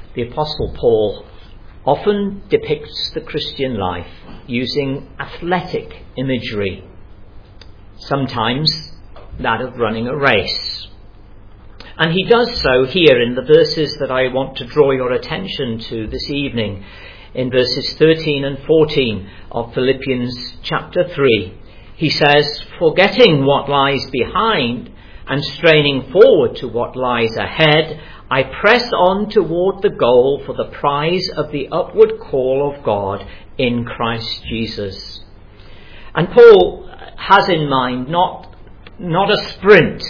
The Apostle Paul often depicts the Christian life using athletic imagery, sometimes that of running a race. And he does so here in the verses that I want to draw your attention to this evening, in verses 13 and 14 of Philippians chapter 3. He says, "Forgetting what lies behind and straining forward to what lies ahead, I press on toward the goal for the prize of the upward call of God in Christ Jesus." And Paul has in mind not a sprint,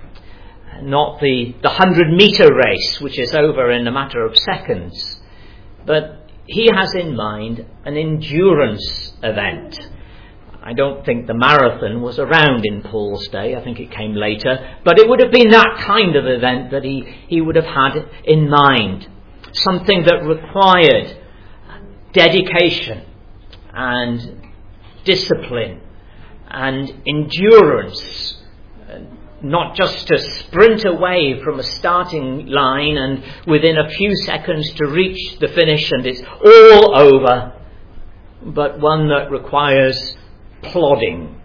not the 100-metre race, which is over in a matter of seconds, but he has in mind an endurance event. I don't think the marathon was around in Paul's day. I think it came later. But it would have been that kind of event that he would have had in mind. Something that required dedication and discipline and endurance. Not just to sprint away from a starting line and within a few seconds to reach the finish and it's all over. But one that requires plodding.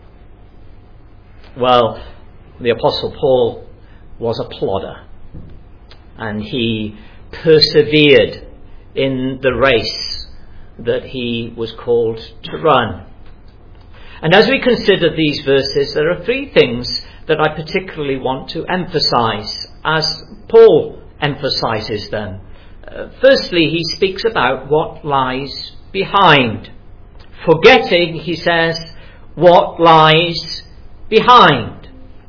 Well, the Apostle Paul was a plodder, and he persevered in the race that he was called to run. And as we consider these verses, there are three things that I particularly want to emphasize as Paul emphasizes them. Firstly, he speaks about what lies behind. Forgetting, he says, what lies behind.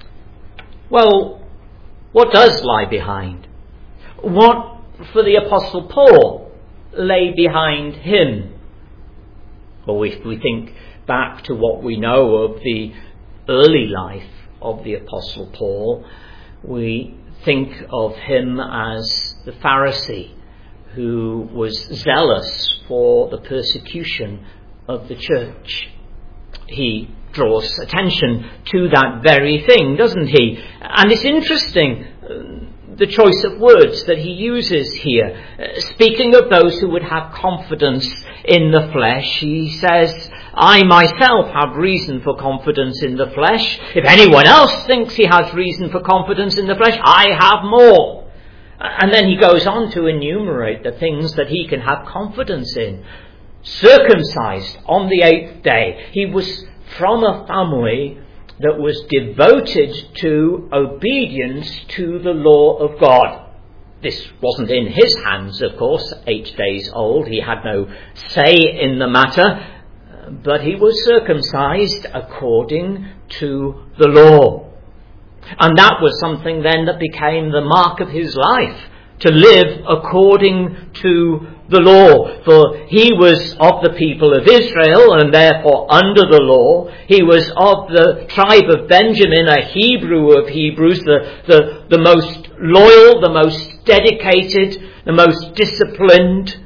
Well, what does lie behind? What, for the Apostle Paul, lay behind him? Well, if we think back to what we know of the early life of the Apostle Paul, we think of him as the Pharisee who was zealous for the persecution of the church. He draws attention to that very thing, doesn't he? And it's interesting, the choice of words that he uses here. Speaking of those who would have confidence in the flesh, he says, "I myself have reason for confidence in the flesh. If anyone else thinks he has reason for confidence in the flesh, I have more." And then he goes on to enumerate the things that he can have confidence in. Circumcised on the 8th day. He was from a family that was devoted to obedience to the law of God. This wasn't in his hands, of course, 8 days old. He had no say in the matter, but he was circumcised according to the law. And that was something then that became the mark of his life, to live according to the law. For he was of the people of Israel and therefore under the law. He was of the tribe of Benjamin, a Hebrew of Hebrews, the most loyal, the most dedicated, the most disciplined.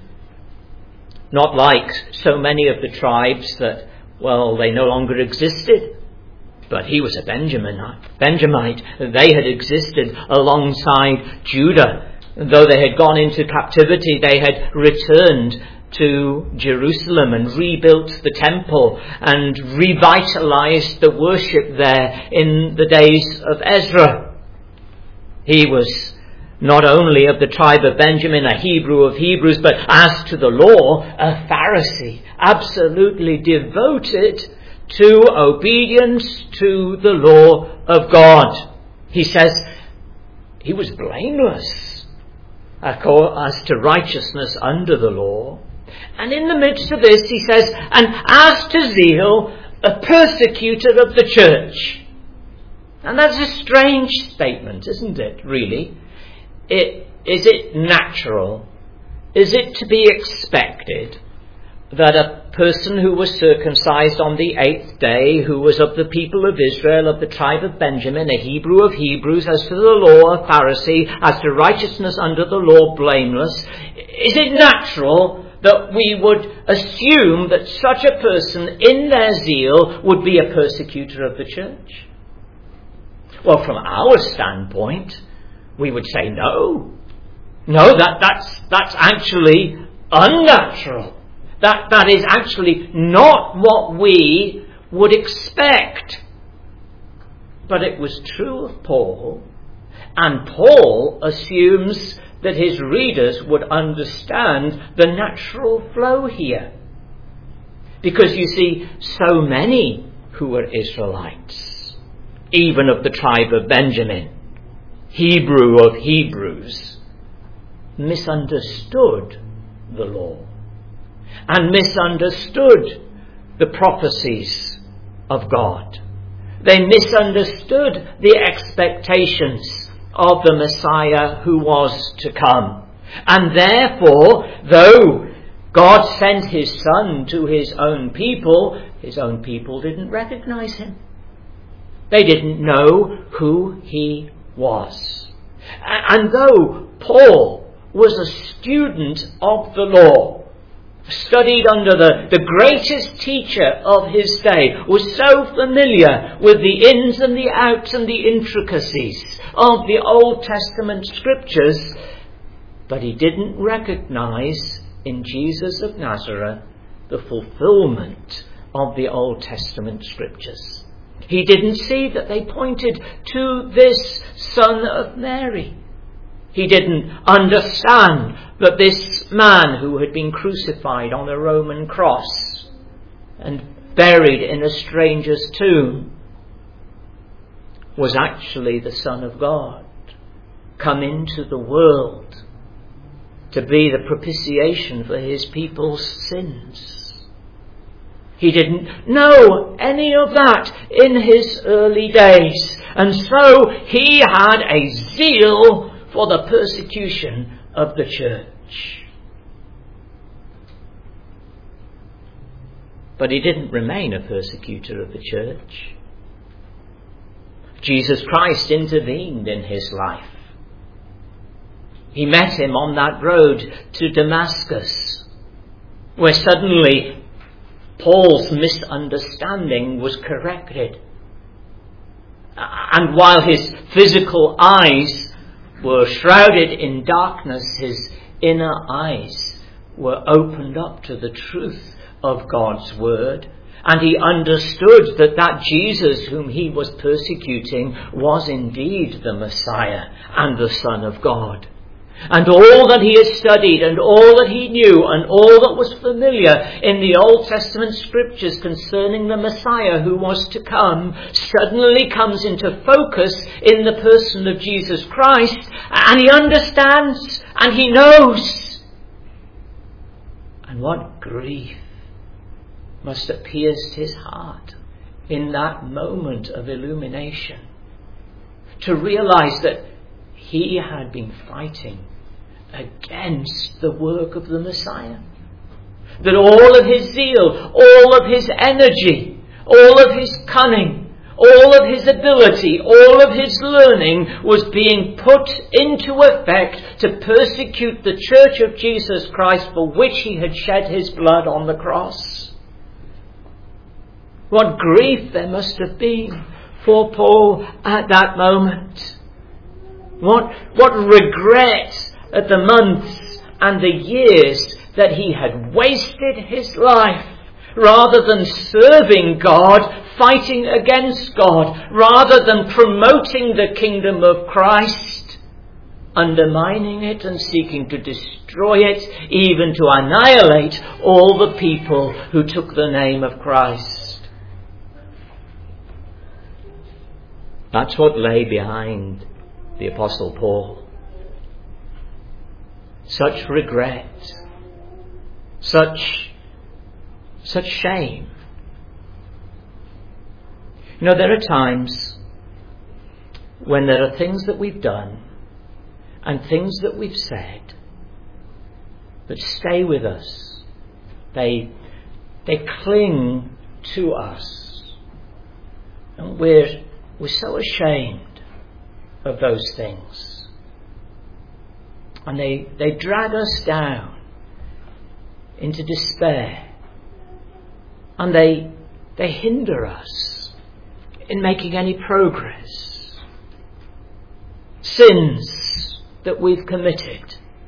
Not like so many of the tribes that, well, they no longer existed. But he was a Benjamite. They had existed alongside Judah. Though they had gone into captivity, they had returned to Jerusalem and rebuilt the temple and revitalized the worship there in the days of Ezra. He was not only of the tribe of Benjamin, a Hebrew of Hebrews, but as to the law, a Pharisee, absolutely devoted to obedience to the law of God. He says he was blameless as to righteousness under the law. And in the midst of this, he says, and as to zeal, a persecutor of the church. And that's a strange statement, isn't it, really? Is it natural? Is it to be expected that a person who was circumcised on the 8th day, who was of the people of Israel, of the tribe of Benjamin, a Hebrew of Hebrews, as to the law, a Pharisee, as to righteousness under the law, blameless, is it natural that we would assume that such a person in their zeal would be a persecutor of the church? Well, from our standpoint, we would say no. No, that's actually unnatural. That is actually not what we would expect. But it was true of Paul, and Paul assumes that his readers would understand the natural flow here. Because you see, so many who were Israelites, even of the tribe of Benjamin, Hebrew of Hebrews, misunderstood the law and misunderstood the prophecies of God. They misunderstood the expectations of the Messiah who was to come. And therefore, though God sent his Son to his own people didn't recognize him. They didn't know who he was. And though Paul was a student of the law, studied under the greatest teacher of his day, was so familiar with the ins and the outs and the intricacies of the Old Testament scriptures, but he didn't recognize in Jesus of Nazareth the fulfillment of the Old Testament scriptures. He didn't see that they pointed to this Son of Mary. He didn't understand that this man who had been crucified on a Roman cross and buried in a stranger's tomb was actually the Son of God, come into the world to be the propitiation for his people's sins. He didn't know any of that in his early days, and so he had a zeal for the persecution of the church. But he didn't remain a persecutor of the church. Jesus Christ intervened in his life. He met him on that road to Damascus, where suddenly Paul's misunderstanding was corrected. And while his physical eyes were shrouded in darkness, his inner eyes were opened up to the truth of God's word. And he understood that Jesus whom he was persecuting was indeed the Messiah and the Son of God. And all that he had studied and all that he knew and all that was familiar in the Old Testament scriptures concerning the Messiah who was to come suddenly comes into focus in the person of Jesus Christ, and he understands and he knows. And what grief must have pierced his heart in that moment of illumination to realize that he had been fighting against the work of the Messiah. That all of his zeal, all of his energy, all of his cunning, all of his ability, all of his learning was being put into effect to persecute the church of Jesus Christ for which he had shed his blood on the cross. What grief there must have been for Paul at that moment. What regret at the months and the years that he had wasted his life rather than serving God, fighting against God, rather than promoting the kingdom of Christ, undermining it and seeking to destroy it, even to annihilate all the people who took the name of Christ. That's what lay behind the Apostle Paul. Such regret, such shame. You know, there are times when there are things that we've done and things that we've said that stay with us. They cling to us. And we're so ashamed of those things. And they drag us down into despair. And they hinder us in making any progress. Sins that we've committed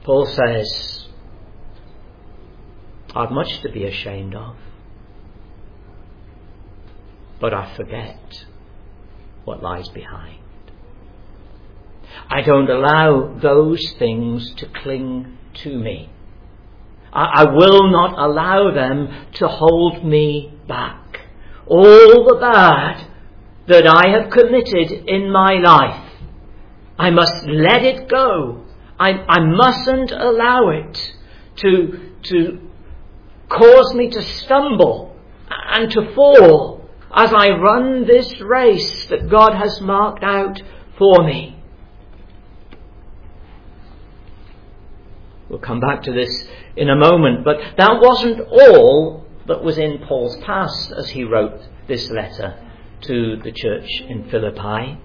Paul says, I've much to be ashamed of, but I forget what lies behind. I don't allow those things to cling to me. I will not allow them to hold me back. All the bad that I have committed in my life, I must let it go. I mustn't allow it to cause me to stumble and to fall as I run this race that God has marked out for me. We'll come back to this in a moment, but that wasn't all that was in Paul's past as he wrote this letter to the church in Philippi.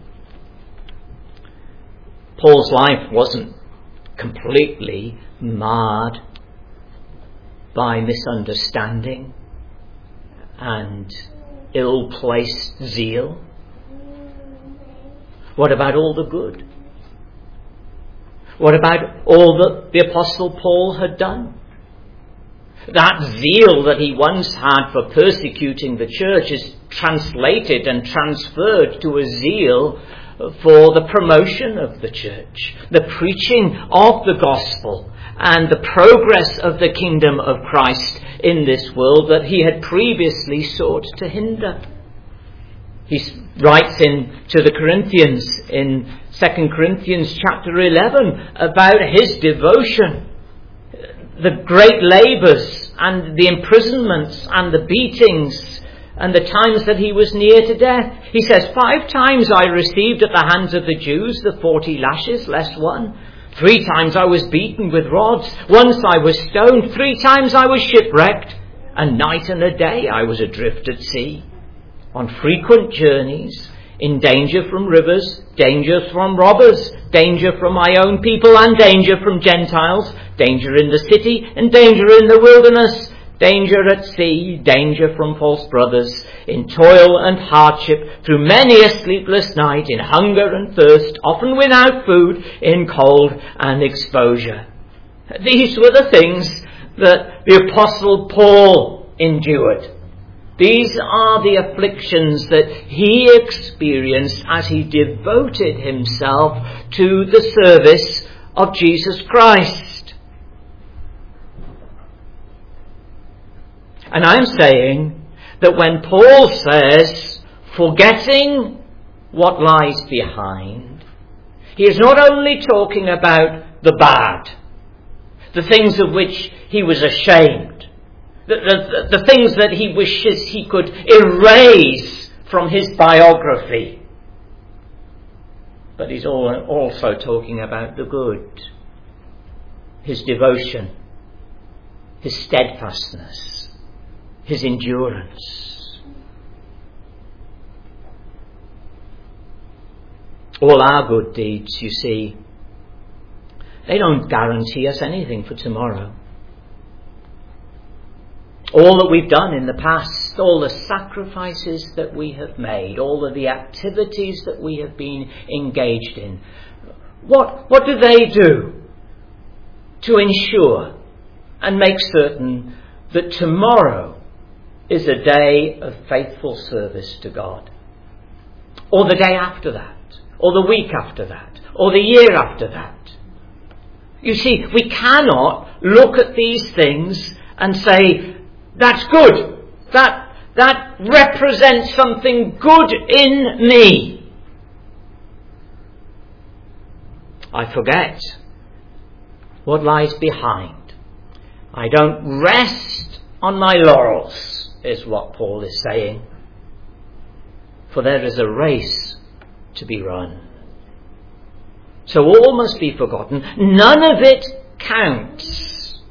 Paul's life wasn't completely marred by misunderstanding and ill-placed zeal. What about all the good? What about all that the Apostle Paul had done? That zeal that he once had for persecuting the church is translated and transferred to a zeal for the promotion of the church, the preaching of the gospel, and the progress of the kingdom of Christ in this world that he had previously sought to hinder. He writes to the Corinthians in 2 Corinthians chapter 11 about his devotion, the great labours and the imprisonments and the beatings and the times that he was near to death. He says, 5 times I received at the hands of the Jews the 40 lashes less one. 3 times I was beaten with rods. Once I was stoned. 3 times I was shipwrecked. And night and a day I was adrift at sea, on frequent journeys, in danger from rivers, danger from robbers, danger from my own people and danger from Gentiles, danger in the city and danger in the wilderness, danger at sea, danger from false brothers, in toil and hardship, through many a sleepless night, in hunger and thirst, often without food, in cold and exposure. These were the things that the Apostle Paul endured. These are the afflictions that he experienced as he devoted himself to the service of Jesus Christ. And I'm saying that when Paul says, forgetting what lies behind, he is not only talking about the bad, the things of which he was ashamed, the things that he wishes he could erase from his biography. But he's also talking about the good, his devotion, his steadfastness, his endurance. All our good deeds, you see, they don't guarantee us anything for tomorrow. All that we've done in the past, all the sacrifices that we have made, all of the activities that we have been engaged in, what do they do to ensure and make certain that tomorrow is a day of faithful service to God? Or the day after that, or the week after that, or the year after that? You see, we cannot look at these things and say, that's good. That represents something good in me. I forget what lies behind. I don't rest on my laurels, is what Paul is saying. For there is a race to be run. So all must be forgotten. None of it counts.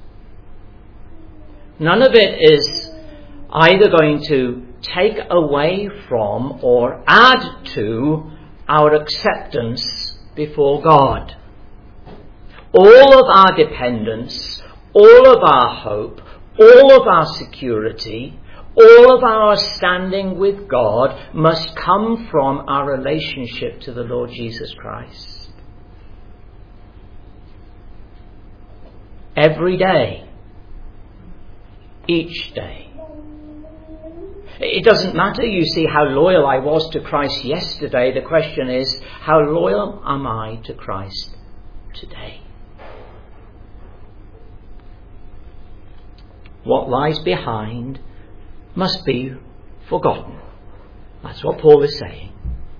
None of it is either going to take away from or add to our acceptance before God. All of our dependence, all of our hope, all of our security, all of our standing with God must come from our relationship to the Lord Jesus Christ. every day, each day. It doesn't matter, you see, how loyal I was to Christ yesterday. The question is, how loyal am I to Christ today? What lies behind must be forgotten. That's what Paul is saying.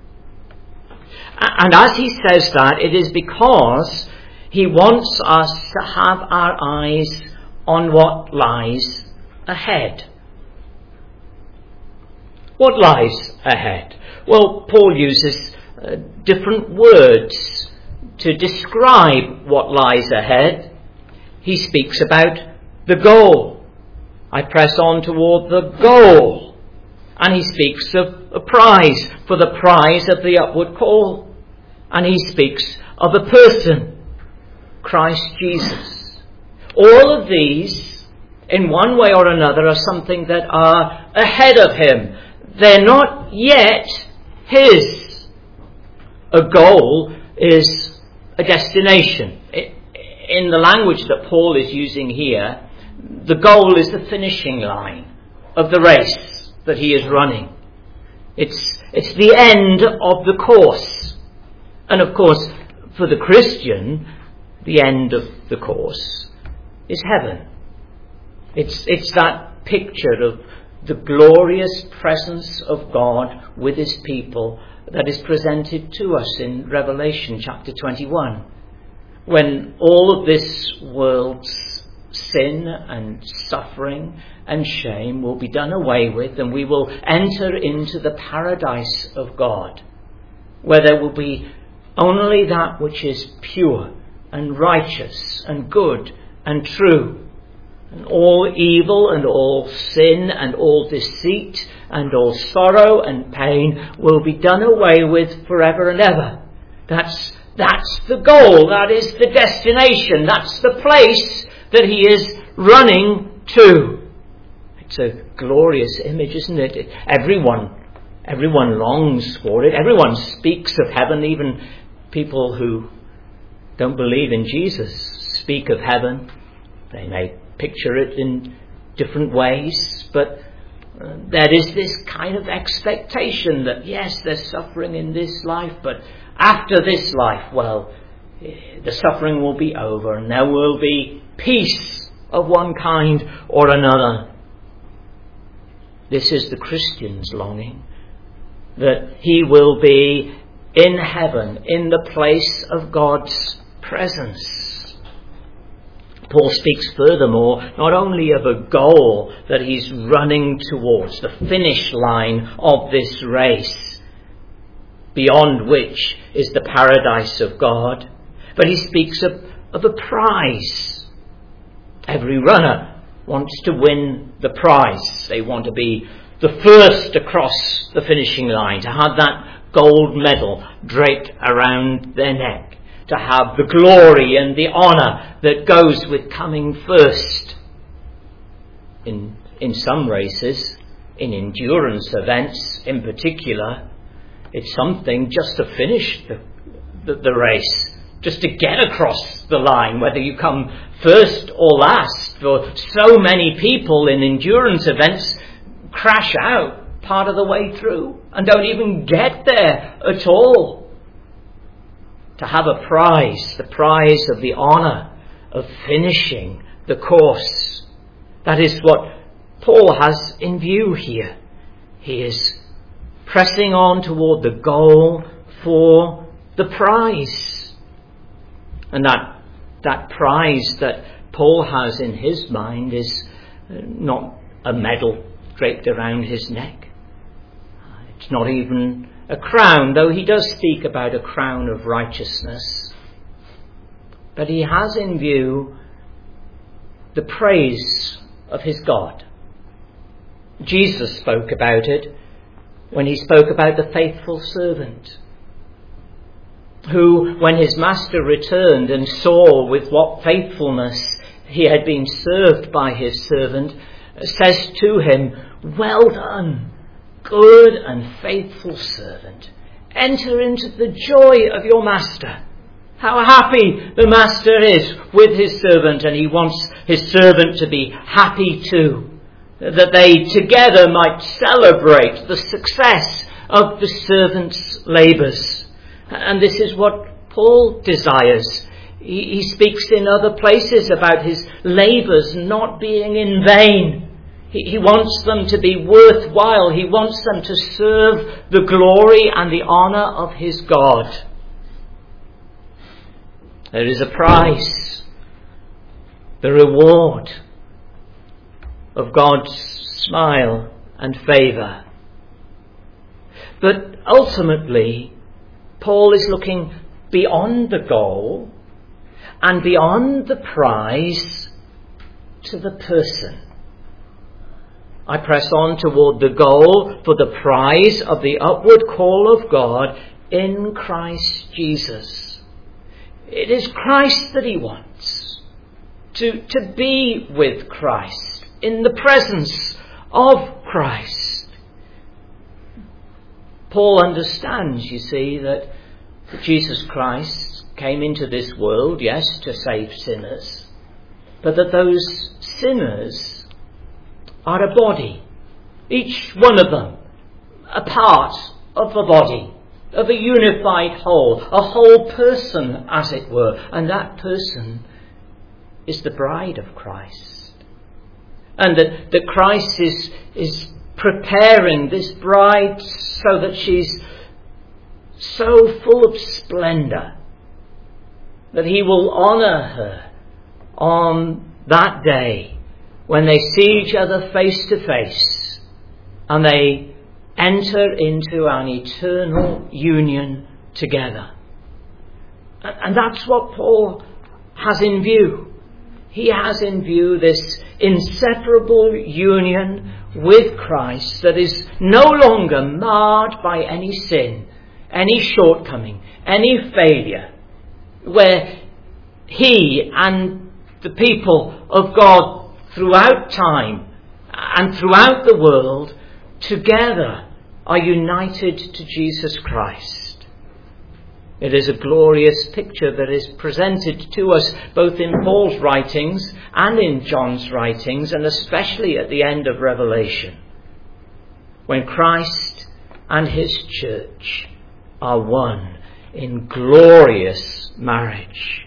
And as he says that, it is because he wants us to have our eyes on what lies ahead. What lies ahead? Well, Paul uses different words to describe what lies ahead. He speaks about the goal. I press on toward the goal. And he speaks of a prize, for the prize of the upward call. And he speaks of a person, Christ Jesus. All of these, in one way or another, are something that are ahead of him. They're not yet his. A goal is a destination. In the language that Paul is using here, the goal is the finishing line of the race that he is running. It's the end of the course. And of course, for the Christian, the end of the course is heaven. It's that picture of the glorious presence of God with his people that is presented to us in Revelation chapter 21. When all of this world's sin and suffering and shame will be done away with, and we will enter into the paradise of God, where there will be only that which is pure and righteous and good and true. And all evil and all sin and all deceit and all sorrow and pain will be done away with forever and ever. That's the goal. That is the destination. That's the place that he is running to. It's a glorious image, isn't it? Everyone longs for it. Everyone speaks of heaven. Even people who don't believe in Jesus speak of heaven. They may picture it in different ways, but there is this kind of expectation that yes, there's suffering in this life, but after this life, well, the suffering will be over and there will be peace of one kind or another. This is the Christian's longing, that he will be in heaven, in the place of God's presence. Paul speaks furthermore not only of a goal that he's running towards, the finish line of this race, beyond which is the paradise of God, but he speaks of a prize. Every runner wants to win the prize. They want to be the first across the finishing line, to have that gold medal draped around their neck, to have the glory and the honour that goes with coming first. In some races, in endurance events in particular, it's something just to finish the race, just to get across the line, whether you come first or last. For so many people in endurance events crash out part of the way through and don't even get there at all. To have a prize, the prize of the honour of finishing the course. That is what Paul has in view here. He is pressing on toward the goal for the prize. And that prize that Paul has in his mind is not a medal draped around his neck. It's not even a crown, though he does speak about a crown of righteousness. But he has in view the praise of his God. Jesus spoke about it when he spoke about the faithful servant, who, when his master returned and saw with what faithfulness he had been served by his servant, says to him, "Well done, good and faithful servant. Enter into the joy of your master." how happy the master is with his servant, and he wants his servant to be happy too, that they together might celebrate the success of the servant's labours. And this is what Paul desires. He speaks in other places about his labours not being in vain. He wants them to be worthwhile. He wants them to serve the glory and the honour of his God. There is a prize, the reward of God's smile and favour. But ultimately, Paul is looking beyond the goal and beyond the prize to the person. I press on toward the goal for the prize of the upward call of God in Christ Jesus. It is Christ that he wants. To be with Christ, in the presence of Christ. Paul understands, you see, that Jesus Christ came into this world, yes, to save sinners, but that those sinners are a body, each one of them a part of a body, of a unified whole, a whole person, as it were, and that person is the bride of Christ. And that Christ is preparing this bride so that she's so full of splendour that he will honour her on that day when they see each other face to face and they enter into an eternal union together. And that's what Paul has in view. He has in view this inseparable union with Christ that is no longer marred by any sin, any shortcoming, any failure, where he and the people of God throughout time and throughout the world together are united to Jesus Christ. It is a glorious picture that is presented to us both in Paul's writings and in John's writings, and especially at the end of Revelation, when Christ and his church are one in glorious marriage.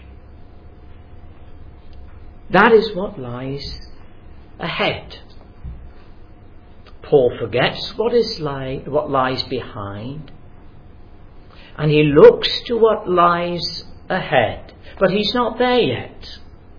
That is what lies ahead. Paul forgets what lies behind, and he looks to what lies ahead. But he's not there yet.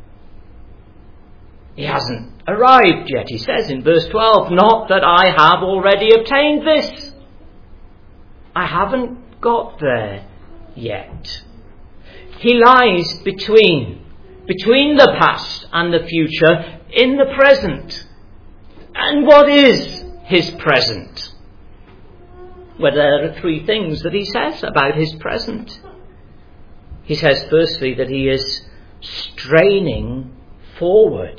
He hasn't arrived yet. He says in verse 12, "Not that I have already obtained this." I haven't got there yet. He lies between the past and the future in the present. And what is his present? Well, there are three things that he says about his present. He says firstly that he is straining forward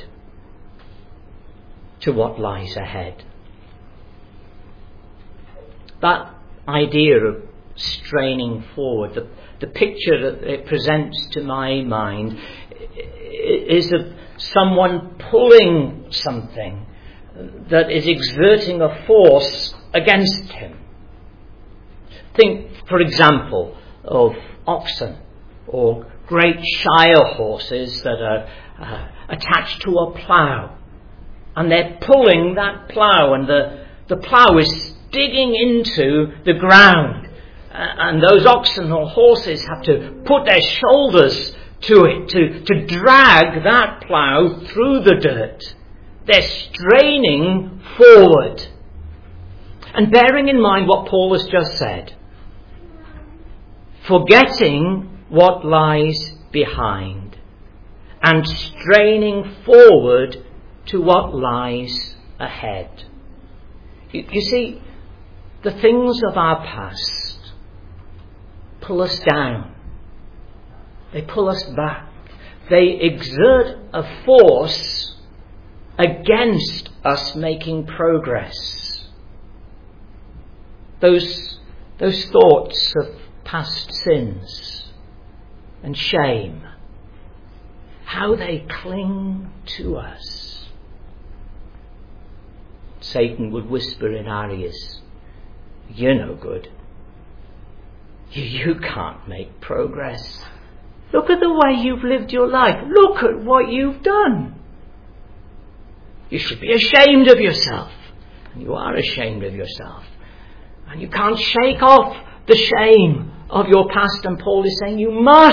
to what lies ahead. That idea of straining forward, the picture that it presents to my mind is of someone pulling something that is exerting a force against him. Think, for example, of oxen or great shire horses that are attached to a plough, and they're pulling that plough, and the plough is digging into the ground, and those oxen or horses have to put their shoulders to it to drag that plough through the dirt. They're straining forward. And bearing in mind what Paul has just said, forgetting what lies behind and straining forward to what lies ahead. You see, the things of our past pull us down. They pull us back. They exert a force against us making progress. Those thoughts of past sins, and shame, how they cling to us. Satan would whisper in our ears, "You're no good. You can't make progress. Look at the way you've lived your life. Look at what you've done. You should be ashamed of yourself." And you are ashamed of yourself. And you can't shake off the shame of your past. And Paul is saying you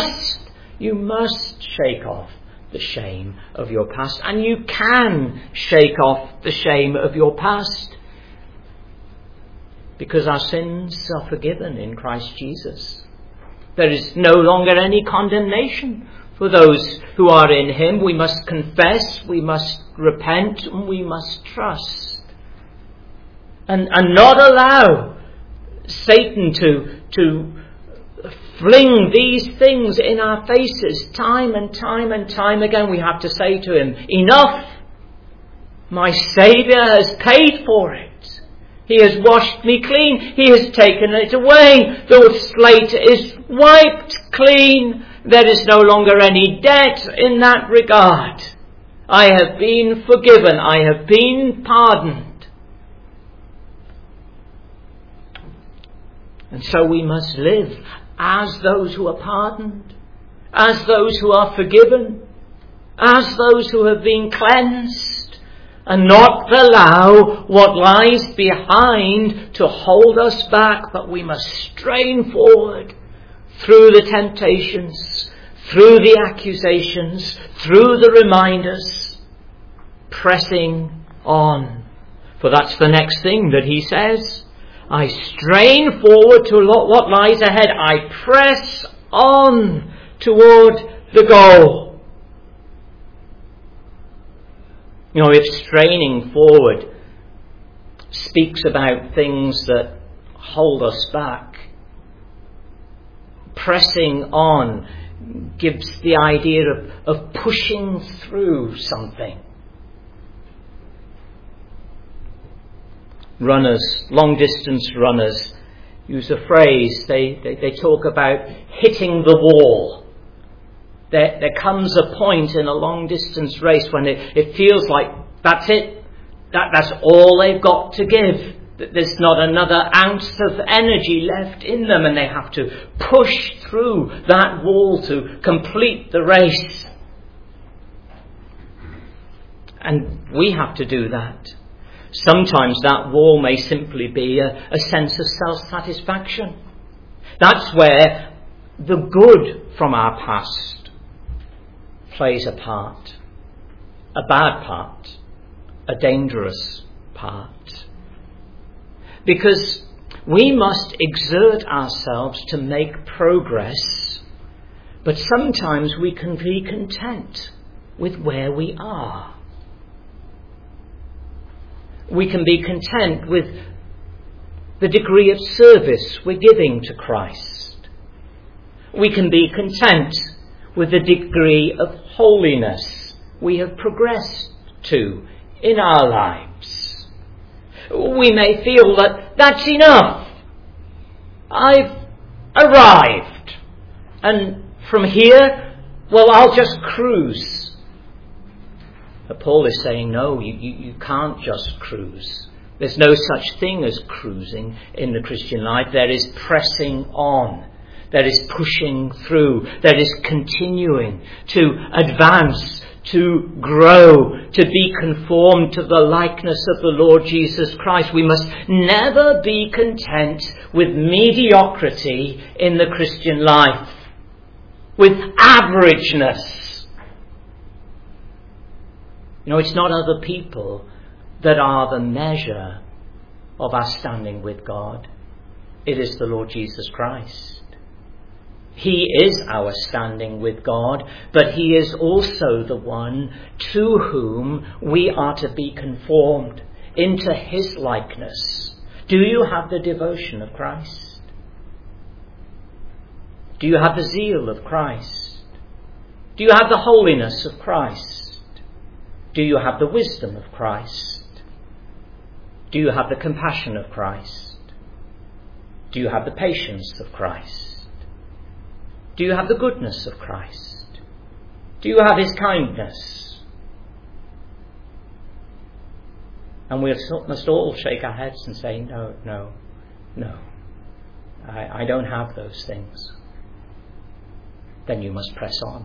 must shake off the shame of your past. And you can shake off the shame of your past, because our sins are forgiven in Christ Jesus. There is no longer any condemnation for those who are in him. We must confess, we must repent, and we must trust. And not allow Satan to fling these things in our faces time and time and time again. We have to say to him, "Enough! My Saviour has paid for it. He has washed me clean. He has taken it away. The slate is wiped clean. There is no longer any debt in that regard. I have been forgiven. I have been pardoned." And so we must live as those who are pardoned, as those who are forgiven, as those who have been cleansed, and not allow what lies behind to hold us back, but we must strain forward through the temptations, through the accusations, through the reminders, pressing on. For that's the next thing that he says. I strain forward to what lies ahead. I press on toward the goal. You know, if straining forward speaks about things that hold us back, pressing on gives the idea of pushing through something. Runners, long-distance runners, use a phrase. They talk about hitting the wall. There comes a point in a long-distance race when it feels like that's it. That's all they've got to give. There's not another ounce of energy left in them, and they have to push through that wall to complete the race. And we have to do that. Sometimes that wall may simply be a sense of self-satisfaction. That's where the good from our past plays a part, a bad part, a dangerous part. Because we must exert ourselves to make progress, but sometimes we can be content with where we are. We can be content with the degree of service we're giving to Christ. We can be content with the degree of holiness we have progressed to in our lives. We may feel that that's enough. I've arrived. And from here, well, I'll just cruise. But Paul is saying, no, you can't just cruise. There's no such thing as cruising in the Christian life. There is pressing on. There is pushing through. There is continuing to advance, to grow, to be conformed to the likeness of the Lord Jesus Christ. We must never be content with mediocrity in the Christian life, with averageness. You know, it's not other people that are the measure of our standing with God. It is the Lord Jesus Christ. He is our standing with God, but he is also the one to whom we are to be conformed into his likeness. Do you have the devotion of Christ? Do you have the zeal of Christ? Do you have the holiness of Christ? Do you have the wisdom of Christ? Do you have the compassion of Christ? Do you have the patience of Christ? Do you have the goodness of Christ? Do you have his kindness? And we must all shake our heads and say, no. I don't have those things. Then you must press on.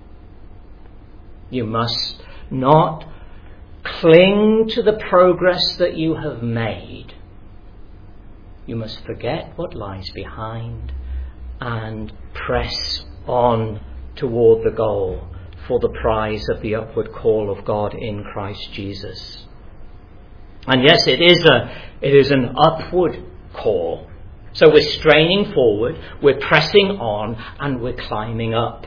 You must not cling to the progress that you have made. You must forget what lies behind and press on toward the goal for the prize of the upward call of God in Christ Jesus. And yes, it is an upward call. So we're straining forward, we're pressing on, and we're climbing up.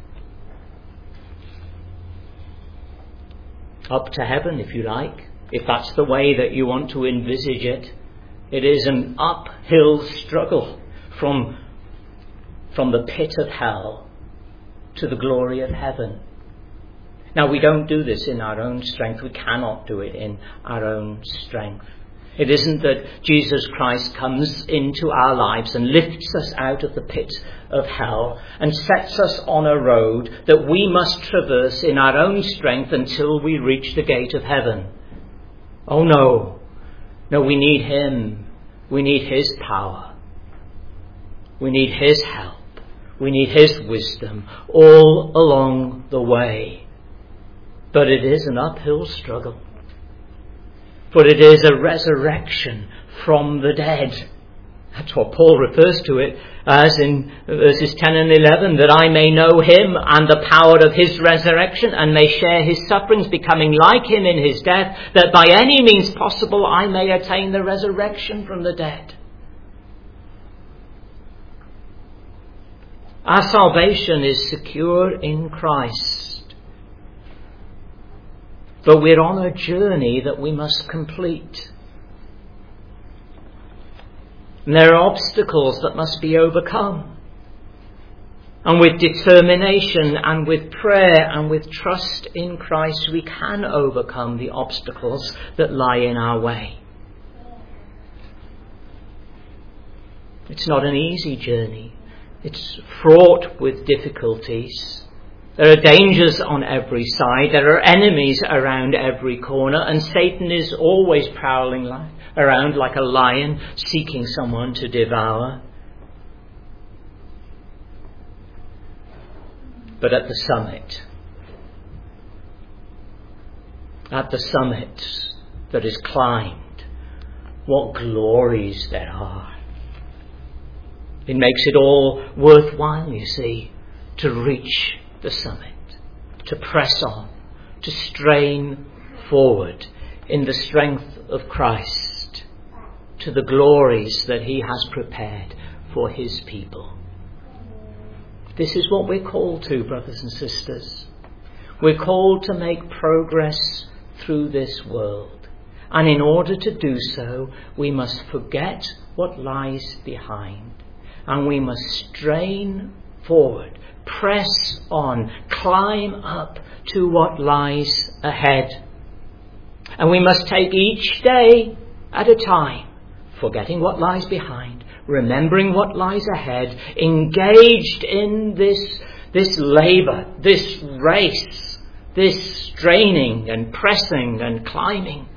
Up to heaven, if you like, if that's the way that you want to envisage it. It is an uphill struggle from the pit of hell to the glory of heaven. Now, we don't do this in our own strength. We cannot do it in our own strength. It isn't that Jesus Christ comes into our lives and lifts us out of the pit of hell and sets us on a road that we must traverse in our own strength until we reach the gate of heaven. Oh no. No, we need him. We need his power. We need his help. We need his wisdom all along the way. But it is an uphill struggle. For it is a resurrection from the dead. That's what Paul refers to it as in verses 10 and 11, that I may know him and the power of his resurrection and may share his sufferings, becoming like him in his death, that by any means possible I may attain the resurrection from the dead. Our salvation is secure in Christ. But we're on a journey that we must complete. And there are obstacles that must be overcome. And with determination and with prayer and with trust in Christ, we can overcome the obstacles that lie in our way. It's not an easy journey. It's fraught with difficulties. There are dangers on every side. There are enemies around every corner. And Satan is always prowling around like a lion, seeking someone to devour. But at the summit that is climbed, what glories there are. It makes it all worthwhile, you see, to reach the summit, to press on, to strain forward in the strength of Christ to the glories that he has prepared for his people. This is what we're called to, brothers and sisters. We're called to make progress through this world. And in order to do so, we must forget what lies behind. And we must strain forward, press on, climb up to what lies ahead. And we must take each day at a time, forgetting what lies behind, remembering what lies ahead, engaged in this labour, this race, this straining and pressing and climbing.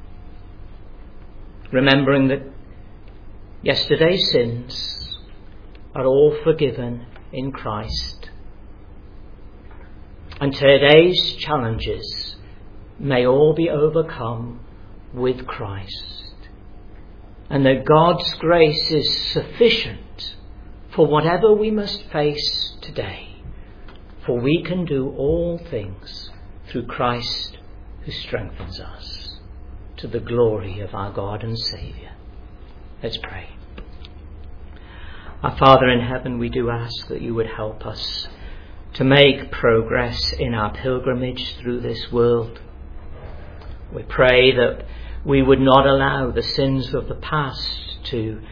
Remembering that yesterday's sins are all forgiven in Christ. And today's challenges may all be overcome with Christ. And that God's grace is sufficient for whatever we must face today. For we can do all things through Christ who strengthens us, to the glory of our God and Saviour. Let's pray. Our Father in heaven, we do ask that you would help us to make progress in our pilgrimage through this world. We pray that we would not allow the sins of the past to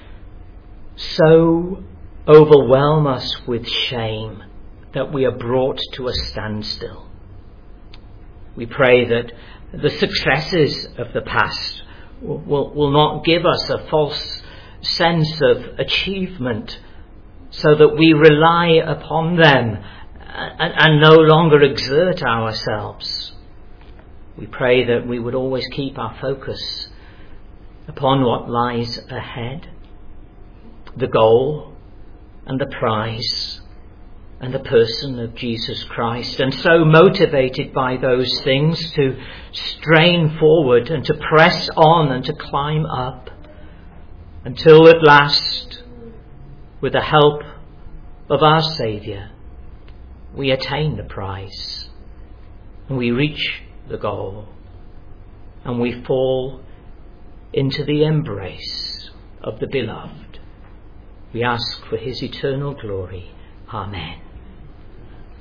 so overwhelm us with shame that we are brought to a standstill. We pray that the successes of the past will not give us a false sense of achievement so that we rely upon them and no longer exert ourselves. We pray that we would always keep our focus upon what lies ahead, the goal and the prize and the person of Jesus Christ, and so motivated by those things to strain forward and to press on and to climb up until at last, with the help of our Saviour, we attain the prize and we reach the goal and we fall into the embrace of the beloved. We ask for his eternal glory. Amen.